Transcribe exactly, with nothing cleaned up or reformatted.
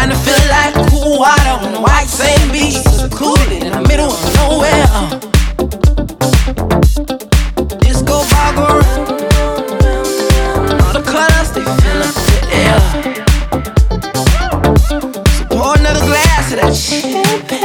trying to feel like cool water on the white sand beach. Secluded in the middle of nowhere. Uh. Disco ball go round. All the colors they fill up the air. So pour another glass of that champagne.